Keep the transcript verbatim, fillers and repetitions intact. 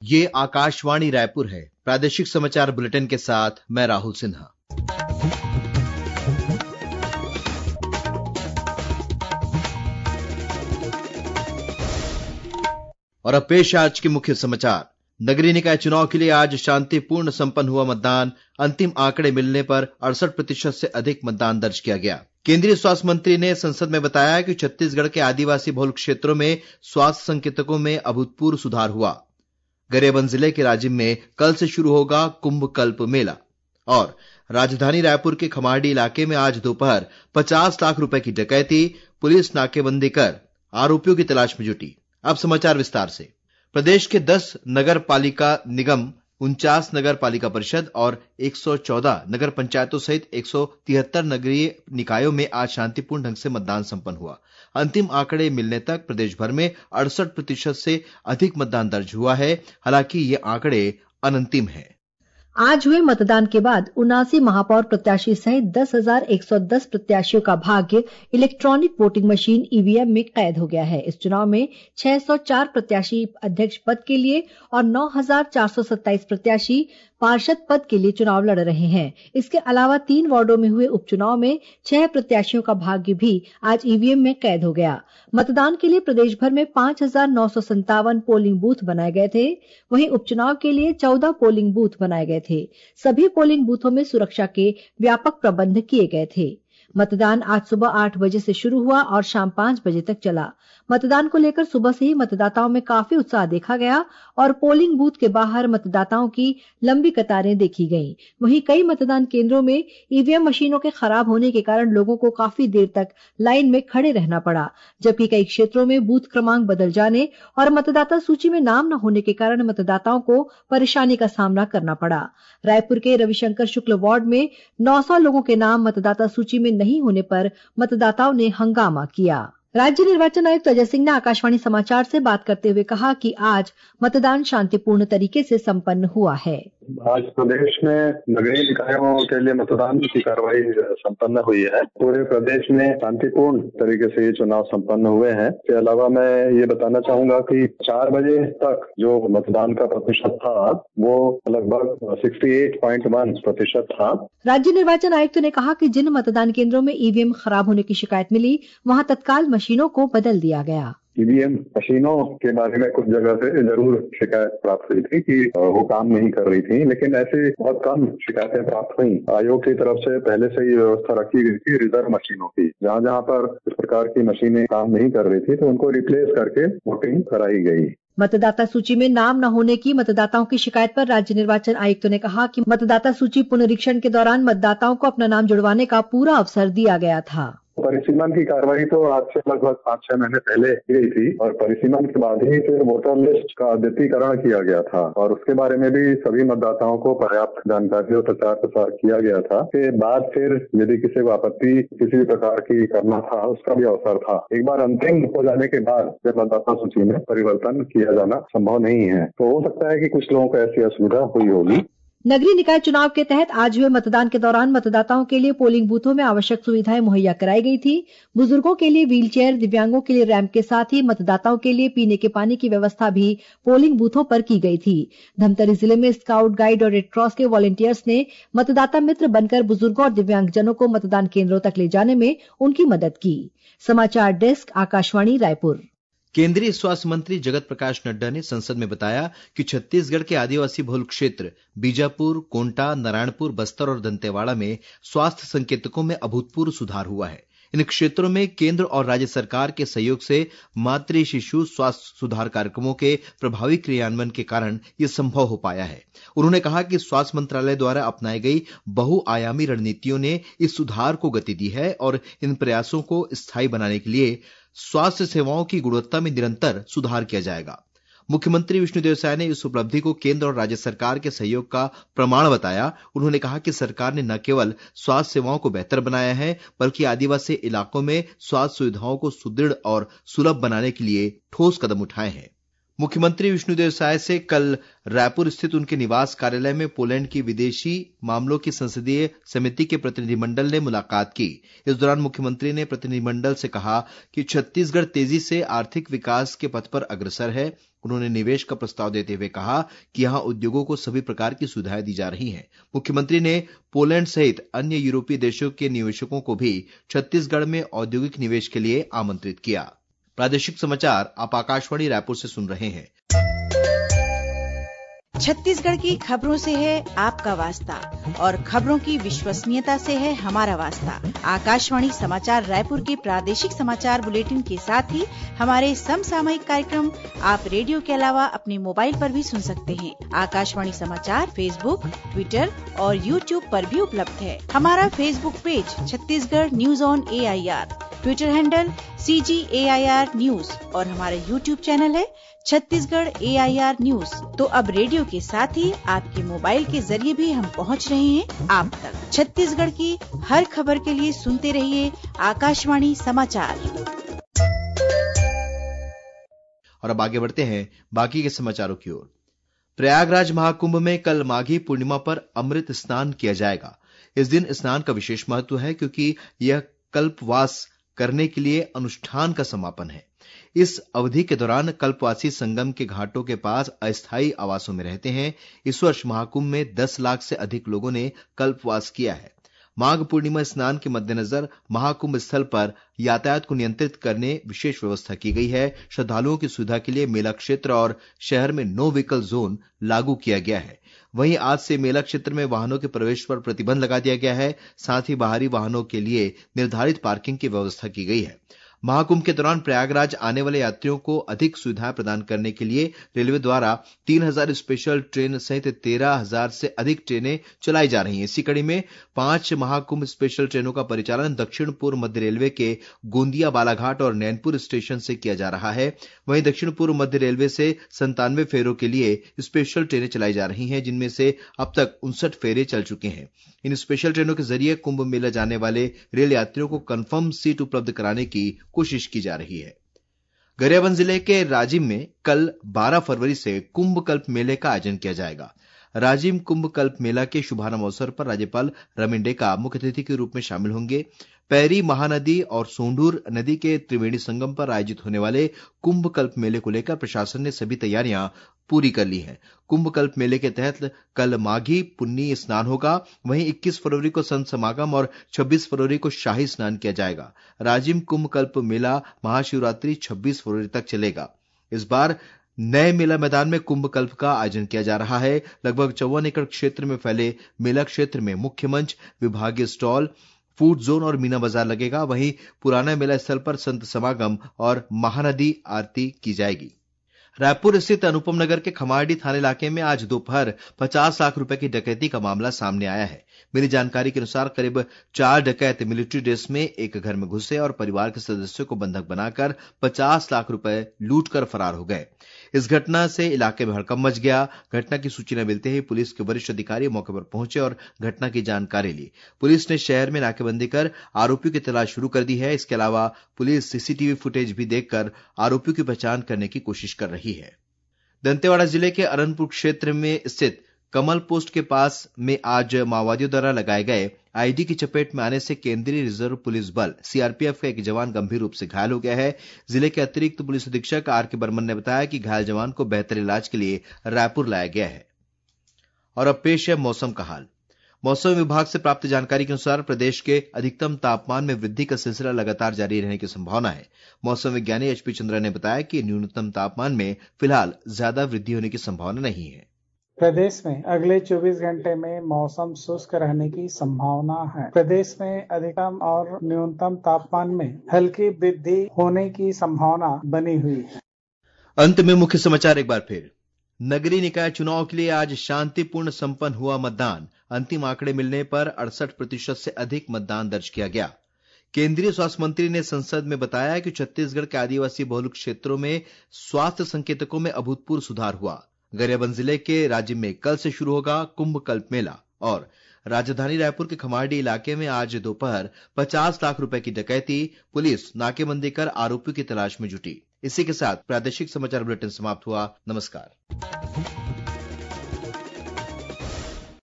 ये आकाशवाणी रायपुर है। प्रादेशिक समाचार बुलेटिन के साथ मैं राहुल सिन्हा। और अब पेश आज के मुख्य समाचार। नगरीय निकाय चुनाव के लिए आज शांतिपूर्ण संपन्न हुआ मतदान। अंतिम आंकड़े मिलने पर अड़सठ प्रतिशत से अधिक मतदान दर्ज किया गया। केंद्रीय स्वास्थ्य मंत्री ने संसद में बताया कि छत्तीसगढ़ के आदिवासी बहुल क्षेत्रों में स्वास्थ्य संकेतकों में अभूतपूर्व सुधार हुआ। गरियाबंद जिले के राजिम में कल से शुरू होगा कुंभ कल्प मेला। और राजधानी रायपुर के खमारडी इलाके में आज दोपहर पचास लाख रुपए की डकैती, पुलिस नाकेबंदी कर आरोपियों की तलाश में जुटी। अब समाचार विस्तार से। प्रदेश के दस नगर पालिका निगम, उनचास नगर पालिका परिषद और एक सौ चौदह नगर पंचायतों सहित एक सौ तिहत्तर नगरीय निकायों में आज शांतिपूर्ण ढंग से मतदान संपन्न हुआ। अंतिम आंकड़े मिलने तक प्रदेश भर में अड़सठ प्रतिशत से अधिक मतदान दर्ज हुआ है। हालांकि ये आंकड़े अनंतिम हैं। आज हुए मतदान के बाद उनासी महापौर प्रत्याशी सहित दस हजार एक सौ दस प्रत्याशियों का भाग्य इलेक्ट्रॉनिक वोटिंग मशीन ईवीएम में कैद हो गया है। इस चुनाव में छह सौ चार प्रत्याशी अध्यक्ष पद के लिए और नौ हजार चार सौ सत्ताईस प्रत्याशी पार्षद पद के लिए चुनाव लड़ रहे हैं। इसके अलावा तीन वार्डों में हुए उपचुनाव में छह प्रत्याशियों का भाग्य भी आज ईवीएम में कैद हो गया। मतदान के लिए प्रदेश भर में पांच हजार नौ सौ संतावन पोलिंग बूथ बनाए गए थे। वहीं उपचुनाव के लिए चौदह पोलिंग बूथ बनाए गए थे। सभी पोलिंग बूथों में सुरक्षा के व्यापक प्रबंध किए गए थे। मतदान आज सुबह आठ बजे से शुरू हुआ और शाम पांच बजे तक चला। मतदान को लेकर सुबह से ही मतदाताओं में काफी उत्साह देखा गया और पोलिंग बूथ के बाहर मतदाताओं की लंबी कतारें देखी गईं। वहीं कई मतदान केंद्रों में ईवीएम मशीनों के खराब होने के कारण लोगों को काफी देर तक लाइन में खड़े रहना पड़ा, जबकि कई क्षेत्रों में बूथ क्रमांक बदल जाने और मतदाता सूची में नाम न होने के कारण मतदाताओं को परेशानी का सामना करना पड़ा। रायपुर के रविशंकर शुक्ल वार्ड में नौ सौ लोगों के नाम मतदाता सूची में नहीं होने पर मतदाताओं ने हंगामा किया। राज्य निर्वाचन आयुक्त अजय सिंह ने आकाशवाणी समाचार से बात करते हुए कहा कि आज मतदान शांतिपूर्ण तरीके से संपन्न हुआ है। आज प्रदेश में नगरीय निकायों के लिए मतदान की कार्रवाई संपन्न हुई है। पूरे प्रदेश में शांतिपूर्ण तरीके से ये चुनाव संपन्न हुए हैं। इसके अलावा मैं ये बताना चाहूंगा कि चार बजे तक जो मतदान का प्रतिशत था वो लगभग अड़सठ पॉइंट एक प्रतिशत था। राज्य निर्वाचन आयुक्त ने कहा कि जिन मतदान केंद्रों में ईवीएम खराब होने की शिकायत मिली, वहां तत्काल मशीनों को बदल दिया गया। ईवीएम मशीनों के बारे में कुछ जगह से जरूर शिकायत प्राप्त हुई थी कि वो काम नहीं कर रही थी, लेकिन ऐसी बहुत कम शिकायतें प्राप्त हुई। आयोग की तरफ से पहले से ही व्यवस्था रखी गई थी रिजर्व मशीनों की। जहां जहां पर इस प्रकार की मशीनें काम नहीं कर रही थी तो उनको रिप्लेस करके वोटिंग कराई गई। मतदाता सूची में नाम न होने की मतदाताओं की शिकायत पर राज्य निर्वाचन आयुक्त ने कहा कि मतदाता सूची पुनरीक्षण के दौरान मतदाताओं को अपना नाम जुड़वाने का पूरा अवसर दिया गया था। परिसीमन की कार्रवाई तो आज से लगभग पाँच छह महीने पहले की गई थी और परिसीमन के बाद ही फिर वोटर लिस्ट का अद्यतीकरण किया गया था और उसके बारे में भी सभी मतदाताओं को पर्याप्त जानकारी और प्रचार प्रसार किया गया था। के बाद फिर यदि किसी को आपत्ति किसी भी प्रकार की करना था उसका भी अवसर था। एक बार अंतिम हो जाने के बाद फिर मतदाता सूची में परिवर्तन किया जाना संभव नहीं है, तो हो सकता है कि कुछ लोगों को ऐसी असुविधा हुई होगी। नगरीय निकाय चुनाव के तहत आज हुए मतदान के दौरान मतदाताओं के लिए पोलिंग बूथों में आवश्यक सुविधाएं मुहैया कराई गई थी। बुजुर्गों के लिए व्हील चेयर, दिव्यांगों के लिए रैंप के साथ ही मतदाताओं के लिए पीने के पानी की व्यवस्था भी पोलिंग बूथों पर की गई थी। धमतरी जिले में स्काउट गाइड और रेडक्रॉस के वॉलंटियर्स ने मतदाता मित्र बनकर बुजुर्गों और दिव्यांगजनों को मतदान केंद्रों तक ले जाने में उनकी मदद की। समाचार डेस्क, आकाशवाणी रायपुर। केंद्रीय स्वास्थ्य मंत्री जगत प्रकाश नड्डा ने संसद में बताया कि छत्तीसगढ़ के आदिवासी बहुल क्षेत्र बीजापुर, कोंटा, नारायणपुर, बस्तर और दंतेवाड़ा में स्वास्थ्य संकेतकों में अभूतपूर्व सुधार हुआ है। इन क्षेत्रों में केंद्र और राज्य सरकार के सहयोग से मातृ शिशु स्वास्थ्य सुधार कार्यक्रमों के प्रभावी क्रियान्वयन के कारण यह संभव हो पाया है। उन्होंने कहा कि स्वास्थ्य मंत्रालय द्वारा अपनाई गई बहुआयामी रणनीतियों ने इस सुधार को गति दी है और इन प्रयासों को स्थायी बनाने के लिए स्वास्थ्य सेवाओं की गुणवत्ता में निरंतर सुधार किया जाएगा। मुख्यमंत्री विष्णुदेव साय ने इस उपलब्धि को केंद्र और राज्य सरकार के सहयोग का प्रमाण बताया। उन्होंने कहा कि सरकार ने न केवल स्वास्थ्य सेवाओं को बेहतर बनाया है, बल्कि आदिवासी इलाकों में स्वास्थ्य सुविधाओं को सुदृढ़ और सुलभ बनाने के लिए ठोस कदम उठाए हैं। मुख्यमंत्री विष्णुदेव साय से कल रायपुर स्थित उनके निवास कार्यालय में पोलैंड की विदेशी मामलों की संसदीय समिति के प्रतिनिधिमंडल ने मुलाकात की। इस दौरान मुख्यमंत्री ने प्रतिनिधिमंडल से कहा कि छत्तीसगढ़ तेजी से आर्थिक विकास के पथ पर अग्रसर है। उन्होंने निवेश का प्रस्ताव देते हुए कहा कि यहां उद्योगों को सभी प्रकार की सुविधाएं दी जा रही हैं। मुख्यमंत्री ने पोलैंड सहित अन्य यूरोपीय देशों के निवेशकों को भी छत्तीसगढ़ में औद्योगिक निवेश के लिए आमंत्रित किया। प्रादेशिक समाचार आप आकाशवाणी रायपुर से सुन रहे हैं। छत्तीसगढ़ की खबरों से है आपका वास्ता और खबरों की विश्वसनीयता से है हमारा वास्ता। आकाशवाणी समाचार रायपुर के प्रादेशिक समाचार बुलेटिन के साथ ही हमारे समसामयिक कार्यक्रम आप रेडियो के अलावा अपने मोबाइल पर भी सुन सकते हैं। आकाशवाणी समाचार फेसबुक, ट्विटर और यूट्यूब पर भी उपलब्ध है। हमारा Facebook page Chhattisgarh news on A I R, Twitter handle C G A I R news और हमारा यूट्यूब चैनल है Chhattisgarh A I R news. तो अब रेडियो के साथ ही आपके मोबाइल के जरिए भी हम पहुंच रहे हैं आप तक। छत्तीसगढ़ की हर खबर के लिए सुनते रहिए आकाशवाणी समाचार। और अब आगे बढ़ते हैं बाकी के समाचारों की ओर। प्रयागराज महाकुंभ में कल माघी पूर्णिमा पर अमृत स्नान किया जाएगा। इस दिन स्नान का विशेष महत्व है क्योंकि यह कल्पवास करने के लिए अनुष्ठान का समापन है। इस अवधि के दौरान कल्पवासी संगम के घाटों के पास अस्थायी आवासों में रहते हैं। इस वर्ष महाकुंभ में दस लाख से अधिक लोगों ने कल्पवास किया है। माघ पूर्णिमा स्नान के मद्देनजर महाकुंभ स्थल पर यातायात को नियंत्रित करने विशेष व्यवस्था की गई है। श्रद्धालुओं की सुविधा के लिए मेला क्षेत्र और शहर में नो व्हीकल जोन लागू किया गया है। वहीं आज से मेला क्षेत्र में वाहनों के प्रवेश पर प्रतिबंध लगा दिया गया है। साथ ही बाहरी वाहनों के लिए निर्धारित पार्किंग की व्यवस्था की गई है। महाकुंभ के दौरान प्रयागराज आने वाले यात्रियों को अधिक सुविधाएं प्रदान करने के लिए रेलवे द्वारा तीन हज़ार स्पेशल ट्रेन सहित तेरह हज़ार से अधिक ट्रेनें चलाई जा रही हैं। इसी कड़ी में पांच महाकुंभ स्पेशल ट्रेनों का परिचालन दक्षिण पूर्व मध्य रेलवे के गोंदिया, बालाघाट और नैनपुर स्टेशन से किया जा रहा है। वहीं दक्षिण पूर्व मध्य रेलवे से संतानवे फेरों के लिए स्पेशल ट्रेनें चलाई जा रही हैं, जिनमें से अब तक उनसठ फेरे चल चुके हैं। इन स्पेशल ट्रेनों के जरिए कुंभ मेला जाने वाले रेल यात्रियों को कंफर्म सीट उपलब्ध कराने की कोशिश की जा रही है। गरियाबंद जिले के राजिम में कल बारह फरवरी से कुंभ कल्प मेले का आयोजन किया जाएगा। राजिम कुंभ कल्प मेला के शुभारंभ अवसर पर राज्यपाल रमन डेका मुख्य अतिथि के रूप में शामिल होंगे। पैरी महानदी और सोंढूर नदी के त्रिवेणी संगम पर आयोजित होने वाले कुंभ कल्प मेले को लेकर प्रशासन ने सभी तैयारियां पूरी कर ली हैं। कुंभ कल्प मेले के तहत कल माघी पुन्नी स्नान होगा। वहीं इक्कीस फरवरी को संत समागम और छब्बीस फरवरी को शाही स्नान किया जाएगा। राजिम कुंभ कल्प मेला महाशिवरात्रि छब्बीस फरवरी तक चलेगा। इस बार नए मेला मैदान में कुंभ कल्प का आयोजन किया जा रहा है। लगभग चौवन एकड़ क्षेत्र में फैले मेला क्षेत्र में मुख्य मंच, विभागीय स्टॉल, फूड जोन और मीना बाजार लगेगा। वहीं पुराना मेला स्थल पर संत समागम और महानदी आरती की जाएगी। रायपुर स्थित अनुपम नगर के खमारडी थाना इलाके में आज दोपहर पचास लाख रुपए की डकैती का मामला सामने आया है। मिली जानकारी के अनुसार करीब चार डकैत मिलिट्री ड्रेस में एक घर में घुसे और परिवार के सदस्यों को बंधक बनाकर पचास लाख रुपए लूट कर फरार हो गए। इस घटना से इलाके में हड़कंप मच गया। घटना की सूचना मिलते ही पुलिस के वरिष्ठ अधिकारी मौके पर पहुंचे और घटना की जानकारी ली। पुलिस ने शहर में नाकेबंदी कर आरोपियों की तलाश शुरू कर दी है। इसके अलावा पुलिस सीसीटीवी फुटेज भी देखकर आरोपियों की पहचान करने की कोशिश कर रही है। दंतेवाड़ा जिले के अरनपुर क्षेत्र में स्थित कमल पोस्ट के पास में आज माओवादियों द्वारा लगाए गए आईडी की चपेट में आने से केंद्रीय रिजर्व पुलिस बल सीआरपीएफ का एक जवान गंभीर रूप से घायल हो गया है। जिले के अतिरिक्त पुलिस अधीक्षक आर के बर्मन ने बताया कि घायल जवान को बेहतर इलाज के लिए रायपुर लाया गया है। और अब पेश है मौसम का हाल। मौसम विभाग से प्राप्त जानकारी के अनुसार प्रदेश के अधिकतम तापमान में वृद्धि का सिलसिला लगातार जारी रहने की संभावना है। मौसम विज्ञानी एचपी चंद्रा ने बताया कि न्यूनतम तापमान में फिलहाल ज्यादा वृद्धि होने की संभावना नहीं है। प्रदेश में अगले चौबीस घंटे में मौसम शुष्क रहने की संभावना है। प्रदेश में अधिकतम और न्यूनतम तापमान में हल्की वृद्धि होने की संभावना बनी हुई है। अंत में मुख्य समाचार एक बार फिर। नगरीय निकाय चुनाव के लिए आज शांतिपूर्ण संपन्न हुआ मतदान। अंतिम आंकड़े मिलने पर अड़सठ प्रतिशत से अधिक मतदान दर्ज किया गया। केंद्रीय स्वास्थ्य मंत्री ने संसद में बताया कि छत्तीसगढ़ के आदिवासी बहुल क्षेत्रों में स्वास्थ्य संकेतकों में अभूतपूर्व सुधार हुआ। गरियाबंद जिले के राज्य में कल से शुरू होगा कुंभ कल्प मेला। और राजधानी रायपुर के खमारडी इलाके में आज दोपहर पचास लाख रुपए की डकैती, पुलिस नाकेबंदी कर आरोपियों की तलाश में जुटी। इसी के साथ प्रादेशिक समाचार बुलेटिन समाप्त हुआ। नमस्कार।